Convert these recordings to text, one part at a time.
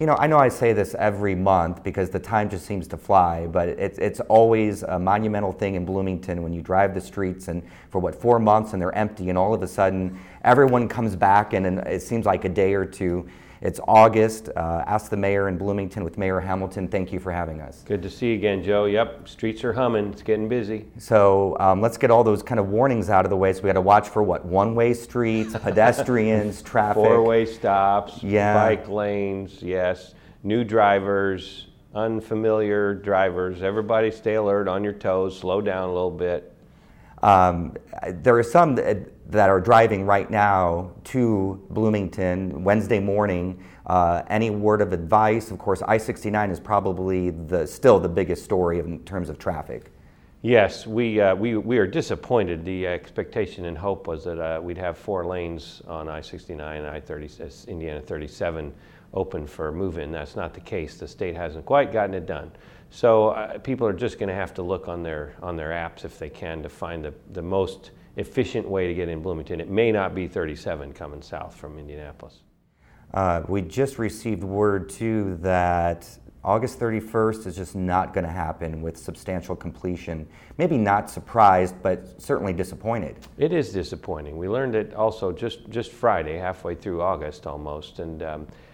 I know I say this every month because the time just seems to fly, but it's always a monumental thing in Bloomington when you drive the streets and for 4 months and they're empty, and all of a sudden everyone comes back, and it seems like a day or two. It's August. Ask the Mayor in Bloomington with Mayor Hamilton. Thank you for having us. Good to see you again, Joe. Yep, streets are humming. It's getting busy. So let's get all those kind of warnings out of the way. So we got to watch for one-way streets, pedestrians, traffic. Four-way stops, yeah. Bike lanes, yes. New drivers, unfamiliar drivers. Everybody stay alert, on your toes, slow down a little bit. There are some that are driving right now to Bloomington Wednesday morning. Any word of advice? Of course, I-69 is probably still the biggest story in terms of traffic. Yes, we are disappointed. The expectation and hope was that we'd have 4 lanes on I-69 and I-30, Indiana 37 open for move-in. That's not the case. The state hasn't quite gotten it done. So people are just going to have to look on their apps if they can to find the most efficient way to get in Bloomington. It may not be 37 coming south from Indianapolis. We just received word too that August 31st is just not going to happen with substantial completion. Maybe not surprised, but certainly disappointed. It is disappointing. We learned it also just Friday, halfway through August almost, and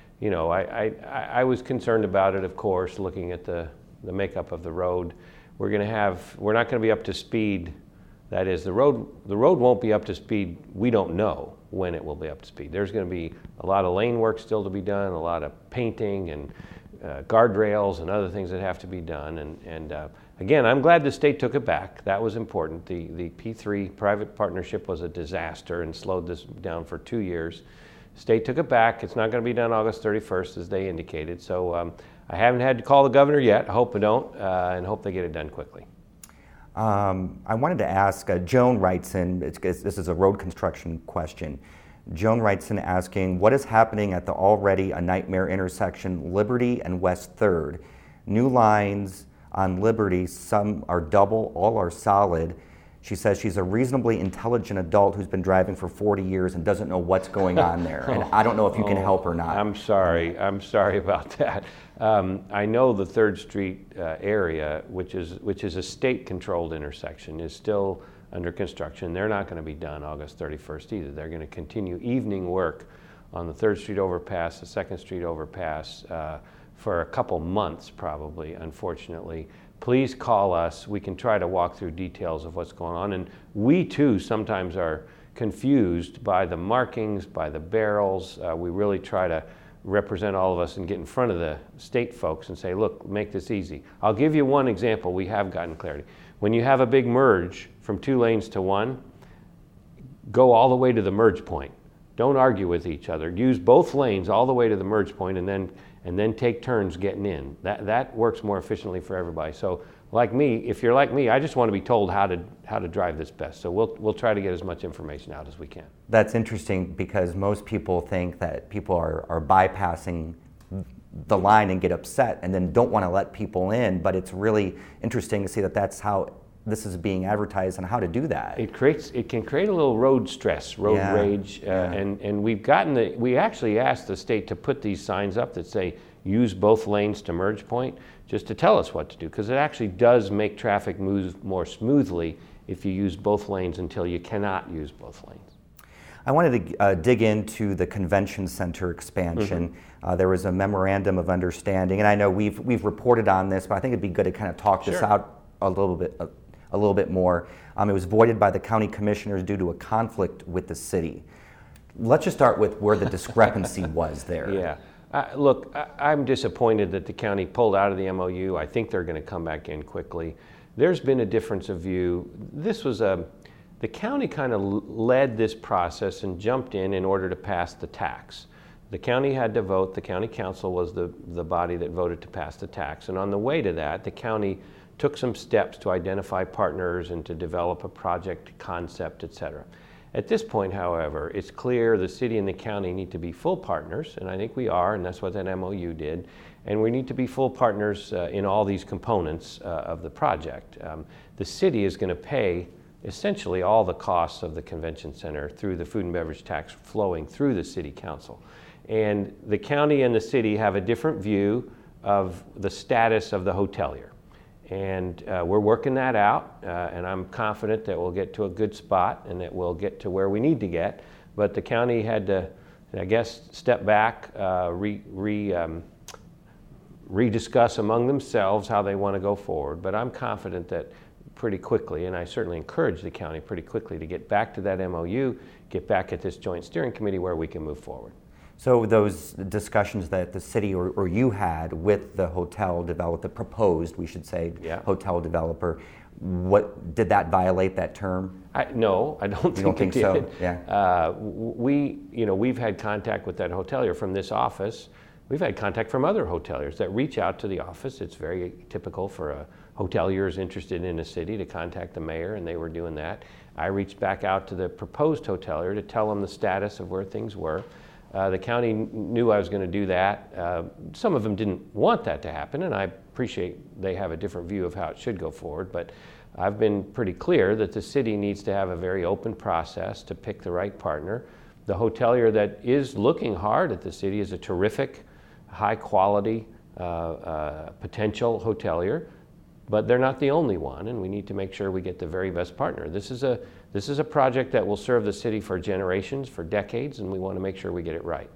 I was concerned about it, of course, looking at the makeup of the road. We're not going to be up to speed. That is, the road won't be up to speed. We don't know when it will be up to speed. There's going to be a lot of lane work still to be done, a lot of painting and guardrails and other things that have to be done. And again, I'm glad the state took it back. That was important. The P3 private partnership was a disaster and slowed this down for 2 years. State took it back. It's not going to be done August 31st as they indicated. So I haven't had to call the governor yet. I hope I don't, and hope they get it done quickly. I wanted to ask, Joan writes in, this is a road construction question. Joan writes in asking, what is happening at the already a nightmare intersection, Liberty and West 3rd? New lines on Liberty, some are double, all are solid. She says she's a reasonably intelligent adult who's been driving for 40 years and doesn't know what's going on there. And I don't know if you can help or not. I'm sorry about that. I know the 3rd Street area, which is a state-controlled intersection, is still under construction. They're not going to be done August 31st either. They're going to continue evening work on the 3rd Street overpass, the 2nd Street overpass, for a couple months probably, unfortunately. Please call us. We can try to walk through details of what's going on. And we too sometimes are confused by the markings, by the barrels. We really try to represent all of us and get in front of the state folks and say, look, make this easy. I'll give you one example. We have gotten clarity. When you have a big merge from 2 lanes to 1, go all the way to the merge point. Don't argue with each other. Use both lanes all the way to the merge point and then take turns getting in. That works more efficiently for everybody. So like me, if you're like me, I just want to be told how to drive this best. So we'll try to get as much information out as we can. That's interesting because most people think that people are bypassing the line and get upset and then don't want to let people in, but it's really interesting to see that that's how this is being advertised and how to do that. It can create a little road stress, road rage, and we actually asked the state to put these signs up that say use both lanes to merge point, just to tell us what to do, because it actually does make traffic move more smoothly if you use both lanes until you cannot use both lanes. I wanted to dig into the convention center expansion. Mm-hmm. There was a memorandum of understanding, and I know we've reported on this, but I think it'd be good to kind of talk this out a little bit more. It was voided by the county commissioners due to a conflict with the city. Let's just start with where the discrepancy was there. Yeah. Look, I'm disappointed that the county pulled out of the MOU. I think they're going to come back in quickly. There's been a difference of view. The county kind of led this process and jumped in order to pass the tax. The county had to vote. The county council was the body that voted to pass the tax. And on the way to that, the county took some steps to identify partners and to develop a project concept, et cetera. At this point, however, it's clear the city and the county need to be full partners, and I think we are, and that's what that MOU did. And we need to be full partners in all these components of the project. The city is going to pay essentially all the costs of the convention center through the food and beverage tax flowing through the city council. And the county and the city have a different view of the status of the hotelier. And we're working that out, and I'm confident that we'll get to a good spot and that we'll get to where we need to get. But the county had to, I guess, step back, rediscuss among themselves how they want to go forward. But I'm confident that pretty quickly, and I certainly encourage the county pretty quickly to get back to that MOU, get back at this joint steering committee where we can move forward. So those discussions that the city or you had with the hotel developer, the proposed, we should say, hotel developer, what did that violate that term? No, I don't think it did. So? Yeah. We've had contact with that hotelier from this office. We've had contact from other hoteliers that reach out to the office. It's very typical for a hotelier is interested in a city to contact the mayor, and they were doing that. I reached back out to the proposed hotelier to tell them the status of where things were. The county knew I was going to do that. Some of them didn't want that to happen, and I appreciate they have a different view of how it should go forward, but I've been pretty clear that the city needs to have a very open process to pick the right partner. The hotelier that is looking hard at the city is a terrific, high-quality, potential hotelier, but they're not the only one, and we need to make sure we get the very best partner. This is a project that will serve the city for generations, for decades, and we want to make sure we get it right.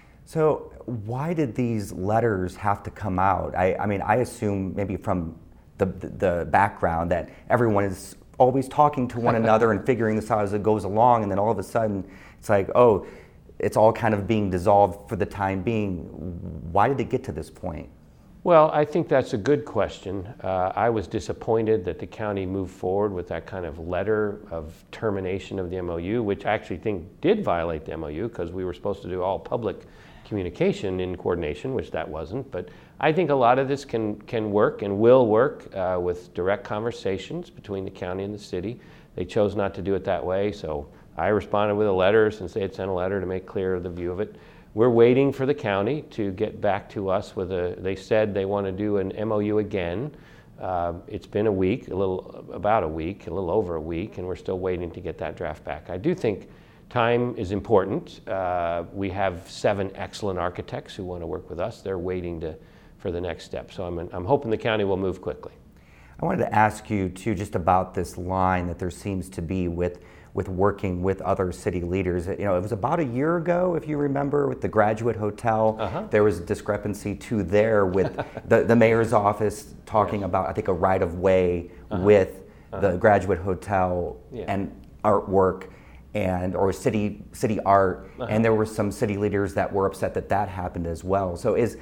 So why did these letters have to come out? I mean, I assume maybe from the background that everyone is always talking to one another and figuring this out as it goes along, and then all of a sudden it's like, oh, it's all kind of being dissolved for the time being. Why did it get to this point? Well, I think that's a good question. I was disappointed that the county moved forward with that kind of letter of termination of the MOU, which I actually think did violate the MOU because we were supposed to do all public communication in coordination, which that wasn't. But I think a lot of this can work and will work with direct conversations between the county and the city. They chose not to do it that way, so I responded with a letter since they had sent a letter to make clear the view of it. We're waiting for the county to get back to us with they said they want to do an MOU again. It's been a week, a little over a week, and we're still waiting to get that draft back. I do think time is important. We have 7 excellent architects who want to work with us. They're waiting for the next step. So I'm hoping the county will move quickly. I wanted to ask you too, just about this line that there seems to be with working with other city leaders. You know, it was about a year ago, if you remember, with the Graduate Hotel. There was a discrepancy too there with the mayor's office talking about, I think, a right-of-way with the Graduate Hotel and artwork or city art, and there were some city leaders that were upset that happened as well. So is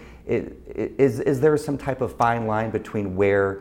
there some type of fine line between where,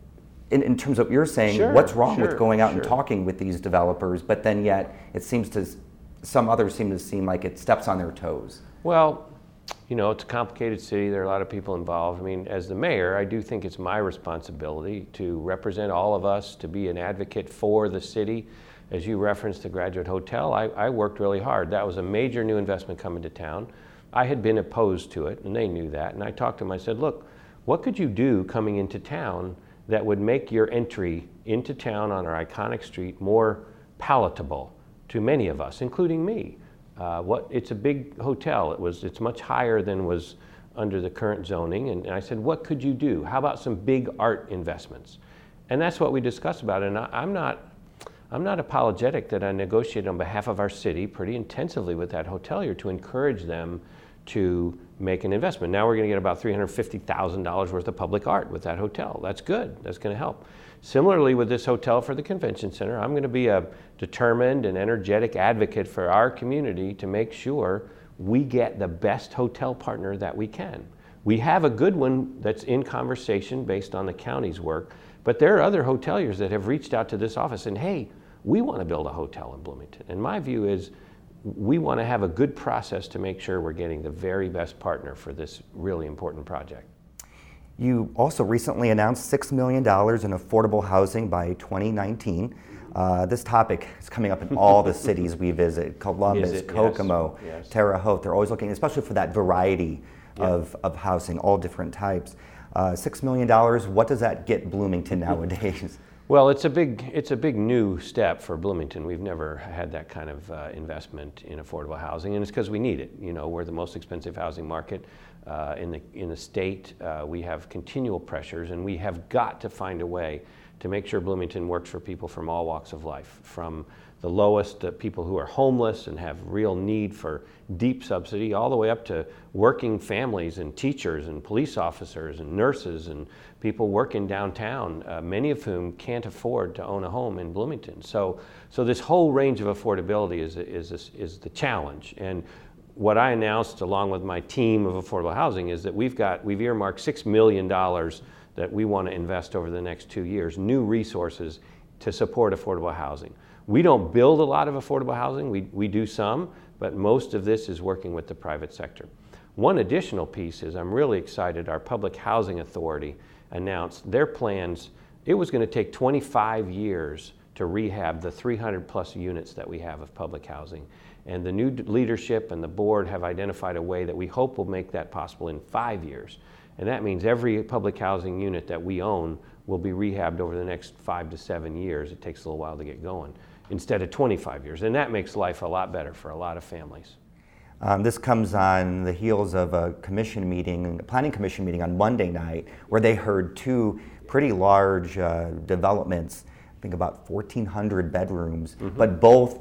in terms of what you're saying, what's wrong with going out and talking with these developers, but then yet it seems to, some others seem like it steps on their toes? Well, you know, it's a complicated city. There are a lot of people involved. I mean, as the mayor, I do think it's my responsibility to represent all of us, to be an advocate for the city. As you referenced the Graduate Hotel, I worked really hard. That was a major new investment coming to town. I had been opposed to it, and they knew that. And I talked to them, I said, look, what could you do coming into town that would make your entry into town on our iconic street more palatable to many of us, including me? It's a big hotel. It's much higher than was under the current zoning. And I said, what could you do? How about some big art investments? And that's what we discussed about. And I'm not apologetic that I negotiated on behalf of our city pretty intensively with that hotelier to encourage them to make an investment. Now we're going to get about $350,000 worth of public art with that hotel. That's good. That's going to help. Similarly with this hotel for the convention center, I'm going to be a determined and energetic advocate for our community to make sure we get the best hotel partner that we can. We have a good one that's in conversation based on the county's work, but there are other hoteliers that have reached out to this office and, hey, we want to build a hotel in Bloomington. And my view is we want to have a good process to make sure we're getting the very best partner for this really important project. You also recently announced $6 million in affordable housing by 2019. This topic is coming up in all the cities we visit: Columbus, Kokomo, yes. Terre Haute. They're always looking, especially for that variety of housing, all different types. $6 million, what does that get Bloomington nowadays? Well, it's a big new step for Bloomington. We've never had that kind of investment in affordable housing, and it's because we need it. You know, we're the most expensive housing market in the state. We have continual pressures, and we have got to find a way to make sure Bloomington works for people from all walks of life, from the lowest, people who are homeless and have real need for deep subsidy, all the way up to working families and teachers and police officers and nurses and people working downtown, many of whom can't afford to own a home in Bloomington. So this whole range of affordability is the challenge. And what I announced along with my team of affordable housing is that we've earmarked $6 million that we want to invest over the next 2 years, new resources to support affordable housing. We don't build a lot of affordable housing, we do some, but most of this is working with the private sector. One additional piece is I'm really excited, our Public Housing Authority announced their plans. It was going to take 25 years to rehab the 300 plus units that we have of public housing. And the new leadership and the board have identified a way that we hope will make that possible in 5 years. And that means every public housing unit that we own will be rehabbed over the next 5 to 7 years. It takes a little while to get going, instead of 25 years. And that makes life a lot better for a lot of families. This comes on the heels of a planning commission meeting on Monday night, where they heard two pretty large developments, I think about 1,400 bedrooms, but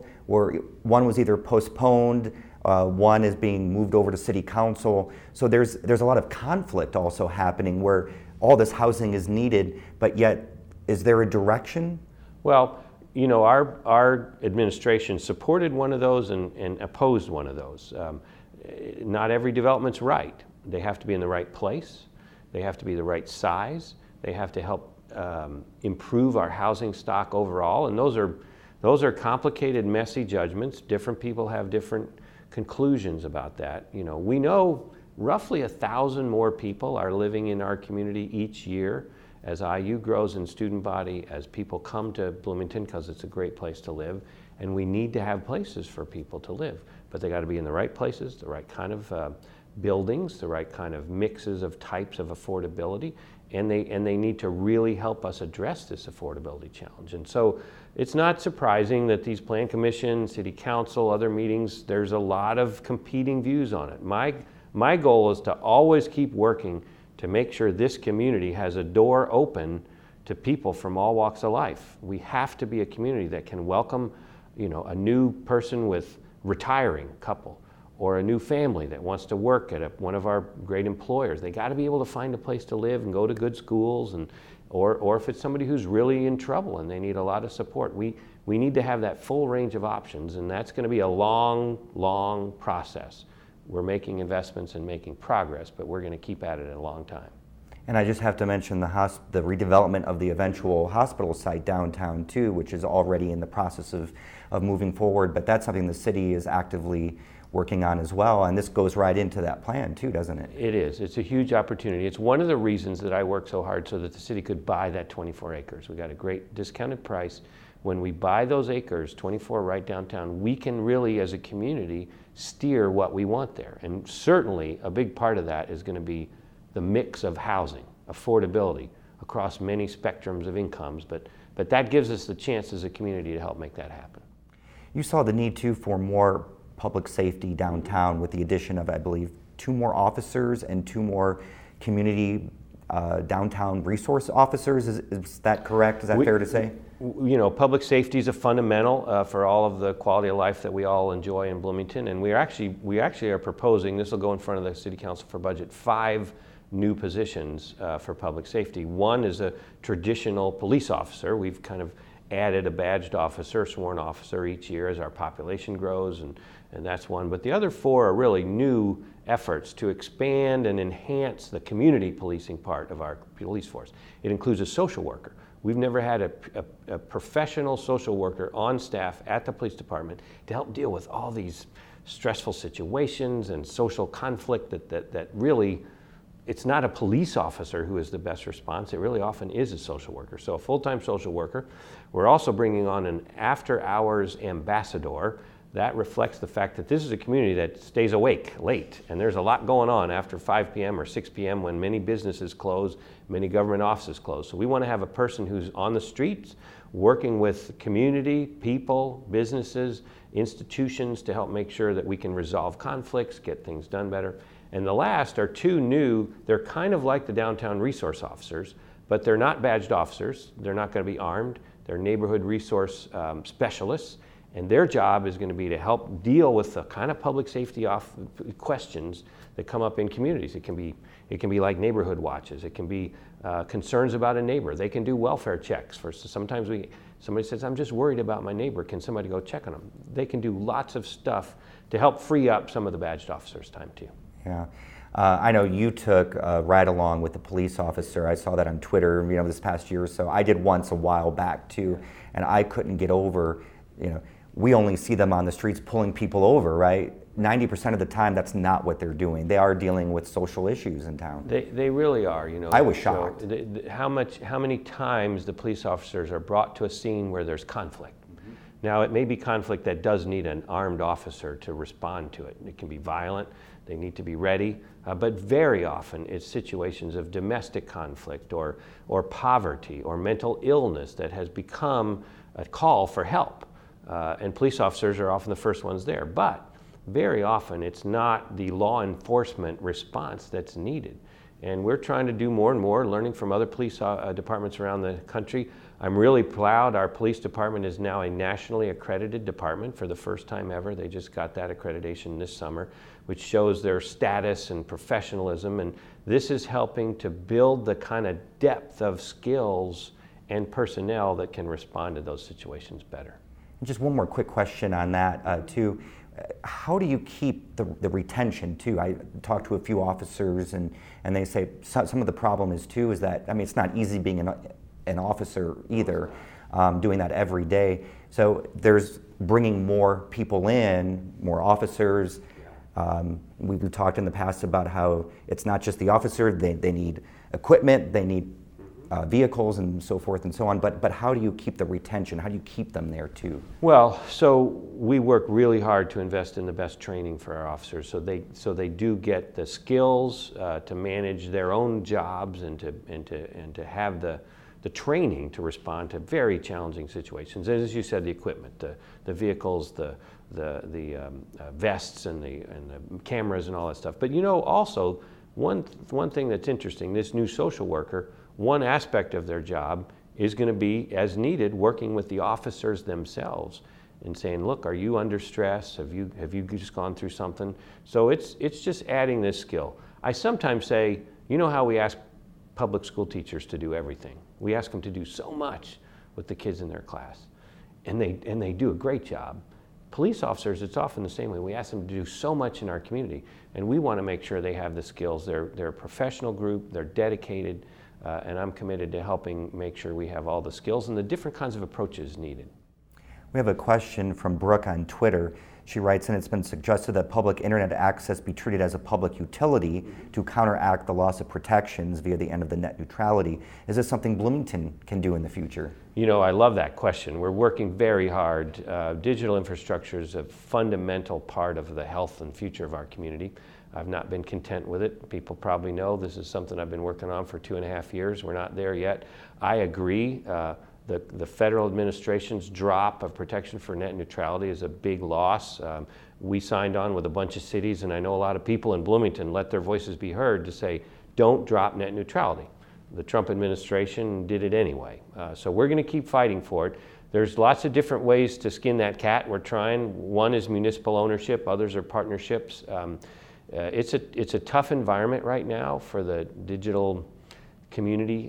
one was either postponed, one is being moved over to city council. So there's a lot of conflict also happening where all this housing is needed, but yet, is there a direction? Well, you know, our administration supported one of those and opposed one of those. Not every development's right. They have to be in the right place. They have to be the right size. They have to help improve our housing stock overall. And those are complicated, messy judgments. Different people have different conclusions about that. You know, we know roughly 1,000 more people are living in our community each year as IU grows in student body, as people come to Bloomington because it's a great place to live, and we need to have places for people to live. But they got to be in the right places, the right kind of buildings, the right kind of mixes of types of affordability, and they need to really help us address this affordability challenge. And so it's not surprising that these plan commission, city council, other meetings, there's a lot of competing views on it. My goal is to always keep working to make sure this community has a door open to people from all walks of life. We have to be a community that can welcome, you know, a new person with retiring couple, or a new family that wants to work at one of our great employers. They got to be able to find a place to live and go to good schools, or if it's somebody who's really in trouble and they need a lot of support. We need to have that full range of options, and that's going to be a long process. We're making investments and making progress, but we're going to keep at it a long time. And I just have to mention the redevelopment of the eventual hospital site downtown too, which is already in the process of moving forward, but that's something the city is actively working on as well, and this goes right into that plan too, doesn't it? It is. It's a huge opportunity. It's one of the reasons that I worked so hard so that the city could buy that 24 acres. We got a great discounted price. When we buy those acres, 24 right downtown, we can really, as a community, steer what we want there. And certainly a big part of that is going to be the mix of housing, affordability across many spectrums of incomes, but that gives us the chance as a community to help make that happen. You saw the need too for more public safety downtown with the addition of, I believe, 2 more officers and 2 more community downtown resource officers. Is that correct? Is that fair to say? You know, public safety is a fundamental for all of the quality of life that we all enjoy in Bloomington, and we actually are proposing, this will go in front of the City Council for budget, 5 new positions for public safety. One is a traditional police officer. We've kind of added a badged officer, sworn officer each year as our population grows, and that's one. But the other 4 are really new efforts to expand and enhance the community policing part of our police force. It includes a social worker. We've never had a professional social worker on staff at the police department to help deal with all these stressful situations and social conflict that really, it's not a police officer who is the best response. It really often is a social worker. So a full-time social worker. We're also bringing on an after-hours ambassador that reflects the fact that this is a community that stays awake late, and there's a lot going on after 5 p.m. or 6 p.m. when many businesses close, many government offices close. So we want to have a person who's on the streets, working with community, people, businesses, institutions to help make sure that we can resolve conflicts, get things done better. And the last are two new, they're kind of like the downtown resource officers, but they're not badged officers. They're not going to be armed. They're neighborhood resource specialists, and their job is going to be to help deal with the kind of public safety questions that come up in communities. It can be like neighborhood watches. It can be concerns about a neighbor. They can do welfare checks. Sometimes somebody says, I'm just worried about my neighbor. Can somebody go check on them? They can do lots of stuff to help free up some of the badged officers' time too. Yeah. I know you took a ride along with the police officer. I saw that on Twitter, this past year or so. I did once a while back too, and I couldn't get over, we only see them on the streets pulling people over, right? 90% of the time, that's not what they're doing. They are dealing with social issues in town. They really are, I was shocked. So how many times the police officers are brought to a scene where there's conflict. Mm-hmm. Now, it may be conflict that does need an armed officer to respond to it. It can be violent. They need to be ready, but very often it's situations of domestic conflict or poverty or mental illness that has become a call for help. And police officers are often the first ones there, but very often it's not the law enforcement response that's needed. And we're trying to do more and more, learning from other police departments around the country. I'm really proud our police department is now a nationally accredited department for the first time ever. They just got that accreditation this summer, which shows their status and professionalism. And this is helping to build the kind of depth of skills and personnel that can respond to those situations better. Just one more quick question on that too. How do you keep the retention too? I talked to a few officers and they say some of the problem is too is that, it's not easy being an officer either, doing that every day. So there's bringing more people in, more officers. We've talked in the past about how it's not just the officer, they need equipment, they need vehicles and so forth and so on, but how do you keep the retention? How do you keep them there too? Well, so we work really hard to invest in the best training for our officers so they do get the skills to manage their own jobs and to have the training to respond to very challenging situations. And as you said, the equipment, the vehicles, the vests and the cameras and all that stuff. But also one thing that's interesting, this new social worker, one aspect of their job is going to be, as needed, working with the officers themselves and saying, look, are you under stress? Have you just gone through something? So it's just adding this skill. I sometimes say, how we ask public school teachers to do everything. We ask them to do so much with the kids in their class, and they do a great job. Police officers, it's often the same way. We ask them to do so much in our community, and we want to make sure they have the skills. They're a professional group, they're dedicated, and I'm committed to helping make sure we have all the skills and the different kinds of approaches needed. We have a question from Brooke on Twitter. She writes, and it's been suggested that public internet access be treated as a public utility to counteract the loss of protections via the end of the net neutrality. Is this something Bloomington can do in the future? I love that question. We're working very hard. Digital infrastructure is a fundamental part of the health and future of our community. I've not been content with it. People probably know this is something I've been working on for 2.5 years. We're not there yet. I agree. The federal administration's drop of protection for net neutrality is a big loss. We signed on with a bunch of cities, and I know a lot of people in Bloomington let their voices be heard to say, don't drop net neutrality. The Trump administration did it anyway. So we're going to keep fighting for it. There's lots of different ways to skin that cat. We're trying. One is municipal ownership. Others are partnerships. It's a tough environment right now for the digital community,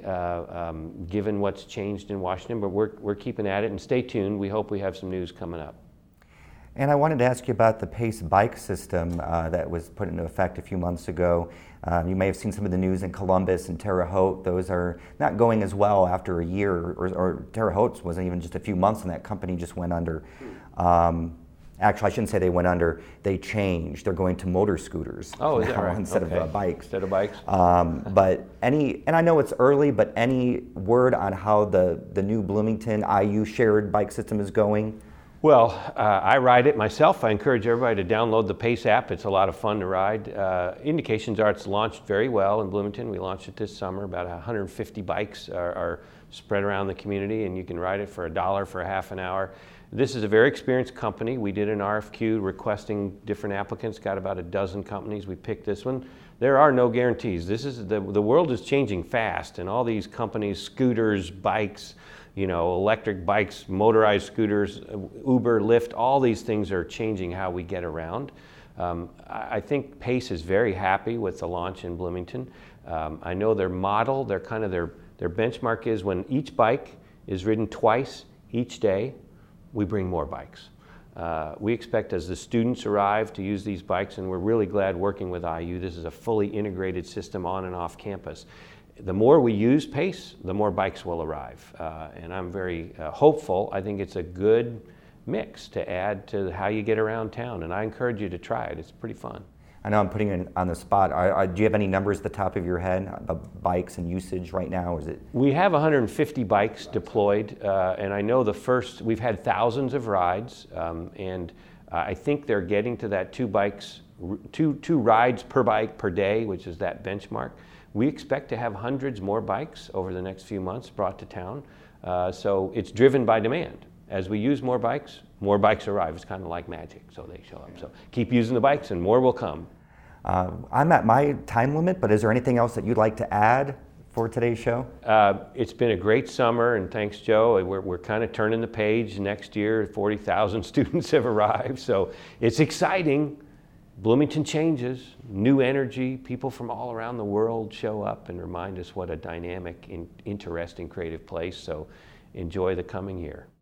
given what's changed in Washington, but we're keeping at it, and stay tuned. We hope we have some news coming up. And I wanted to ask you about the PACE bike system that was put into effect a few months ago. You may have seen some of the news in Columbus and Terre Haute. Those are not going as well after a year, or Terre Haute wasn't even just a few months, and that company just went under. Actually, I shouldn't say they went under. They changed. They're going to motor scooters now, is that right? instead of bikes. Instead of bikes. But and I know it's early, but any word on how the new Bloomington IU shared bike system is going? Well, I ride it myself. I encourage everybody to download the Pace app. It's a lot of fun to ride. Indications are it's launched very well in Bloomington. We launched it this summer. About 150 bikes are spread around the community, and you can ride it for $1 for a half an hour. This is a very experienced company. We did an RFQ requesting different applicants, got about a dozen companies. We picked this one. There are no guarantees. This is the world is changing fast, and all these companies, scooters, bikes, electric bikes, motorized scooters, Uber, Lyft, all these things are changing how we get around. I think Pace is very happy with the launch in Bloomington. I know their model, their benchmark is when each bike is ridden twice each day, we bring more bikes. We expect as the students arrive to use these bikes, and we're really glad working with IU. This is a fully integrated system on and off campus. The more we use Pace, the more bikes will arrive. And I'm very hopeful. I think it's a good mix to add to how you get around town. And I encourage you to try it. It's pretty fun. I know I'm putting it on the spot. Do you have any numbers at the top of your head of bikes and usage right now? Is it? We have 150 bikes deployed. And I know we've had thousands of rides. And I think they're getting to that two rides per bike per day, which is that benchmark. We expect to have hundreds more bikes over the next few months brought to town. So it's driven by demand. As we use more bikes arrive. It's kind of like magic, so they show up. So keep using the bikes and more will come. I'm at my time limit, but is there anything else that you'd like to add for today's show? It's been a great summer, and thanks, Joe. We're kind of turning the page. Next year, 40,000 students have arrived, so it's exciting. Bloomington changes, new energy, people from all around the world show up and remind us what a dynamic, interesting, creative place. So enjoy the coming year.